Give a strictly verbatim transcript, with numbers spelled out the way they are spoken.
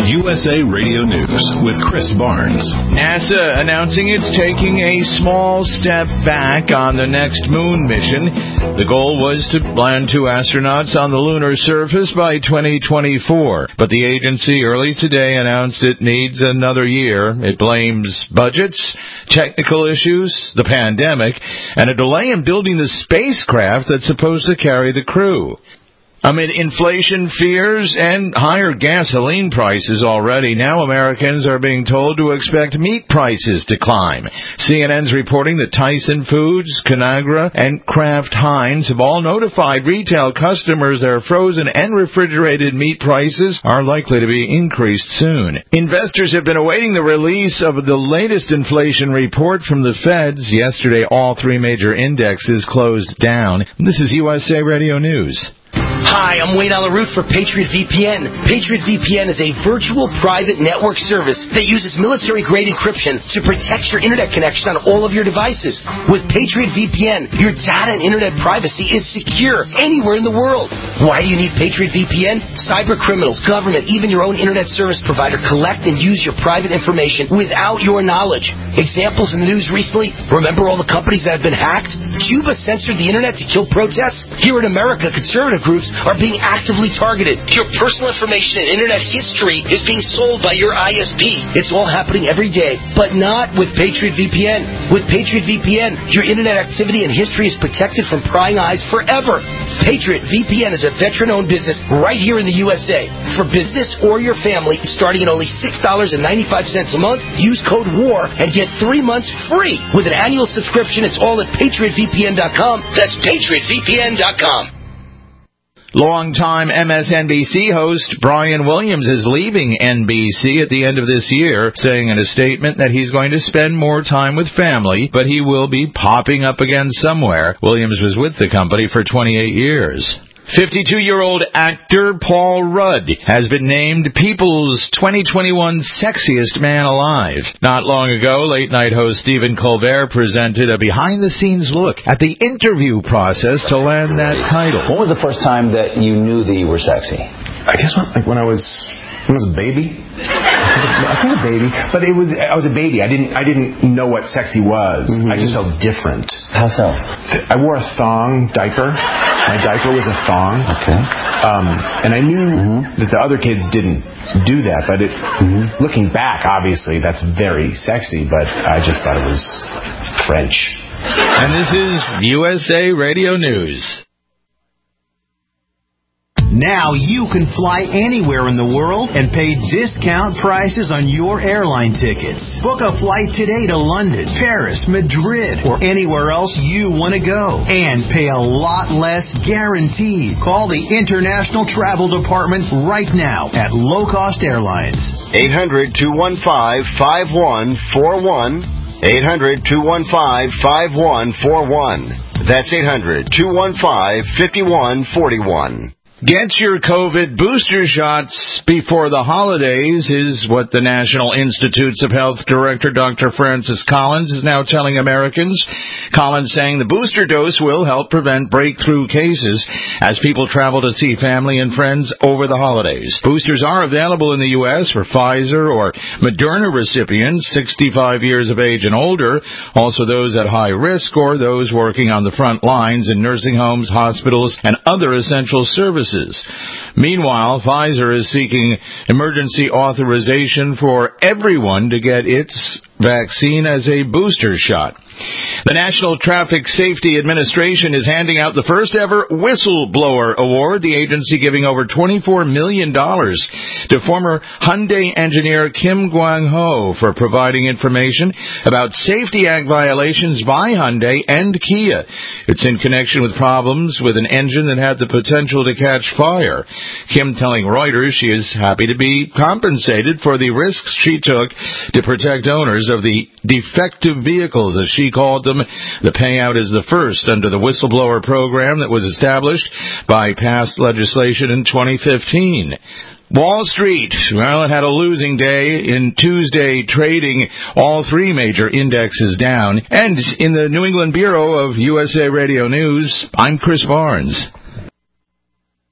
U S A Radio News with Chris Barnes. NASA announcing it's taking a small step back on the next moon mission. The goal was to land two astronauts on the lunar surface by twenty twenty-four. But the agency early today announced it needs another year. It blames budgets, technical issues, the pandemic, and a delay in building the spacecraft that's supposed to carry the crew. Amid inflation fears and higher gasoline prices already, now Americans are being told to expect meat prices to climb. C N N's reporting that Tyson Foods, Conagra, and Kraft Heinz have all notified retail customers their frozen and refrigerated meat prices are likely to be increased soon. Investors have been awaiting the release of the latest inflation report from the Feds. Yesterday, all three major indexes closed down. This is U S A Radio News. Hi, I'm Wayne Alaroot for Patriot V P N. Patriot V P N is a virtual private network service that uses military-grade encryption to protect your internet connection on all of your devices. With Patriot V P N, your data and internet privacy is secure anywhere in the world. Why do you need Patriot V P N? Cyber criminals, government, even your own internet service provider collect and use your private information without your knowledge. Examples in the news recently, remember all the companies that have been hacked? Cuba censored the internet to kill protests? Here in America, conservative groups are being actively targeted. Your personal information and internet history is being sold by your I S P. It's all happening every day, but not with Patriot V P N. With Patriot V P N, your internet activity and history is protected from prying eyes forever. Patriot V P N is a veteran-owned business right here in the U S A. For business or your family, starting at only six dollars and ninety-five cents a month, use code WAR and get three months free. With an annual subscription, it's all at patriot v p n dot com. That's patriot v p n dot com. Longtime M S N B C host Brian Williams is leaving N B C at the end of this year, saying in a statement that he's going to spend more time with family, but he will be popping up again somewhere. Williams was with the company for twenty-eight years. fifty-two-year-old actor Paul Rudd has been named People's twenty twenty-one Sexiest Man Alive. Not long ago, late-night host Stephen Colbert presented a behind-the-scenes look at the interview process to land that title. When was the first time that you knew that you were sexy? I guess when, like when I was when I was a baby. I think a baby, but it was I was a baby. I didn't I didn't know what sexy was. Mm-hmm. I just felt different. How so? I wore a thong diaper. My diaper was a thong. Okay. Um, and I knew mm-hmm. that the other kids didn't do that, but it, mm-hmm. looking back, obviously that's very sexy. But I just thought it was French. And this is U S A Radio News. Now you can fly anywhere in the world and pay discount prices on your airline tickets. Book a flight today to London, Paris, Madrid, or anywhere else you want to go. And pay a lot less guaranteed. Call the International Travel Department right now at Low Cost Airlines. eight hundred, two one five, five one four one. eight hundred, two one five, five one four one. That's eight hundred, two one five, five one four one. Get your COVID booster shots before the holidays is what the National Institutes of Health Director Doctor Francis Collins is now telling Americans. Collins saying the booster dose will help prevent breakthrough cases as people travel to see family and friends over the holidays. Boosters are available in the U S for Pfizer or Moderna recipients sixty-five years of age and older, also those at high risk or those working on the front lines in nursing homes, hospitals, and other essential services. Meanwhile, Pfizer is seeking emergency authorization for everyone to get its vaccine as a booster shot. The National Traffic Safety Administration is handing out the first ever Whistleblower Award, the agency giving over twenty-four million dollars to former Hyundai engineer Kim Gwang-ho for providing information about Safety Act violations by Hyundai and Kia. It's in connection with problems with an engine that had the potential to catch fire. Kim telling Reuters she is happy to be compensated for the risks she took to protect owners of the defective vehicles, as she called them. The payout is the first under the whistleblower program that was established by past legislation in twenty fifteen. Wall Street, well, it had a losing day in Tuesday trading, all three major indexes down. And in the New England Bureau of U S A Radio News, I'm Chris Barnes.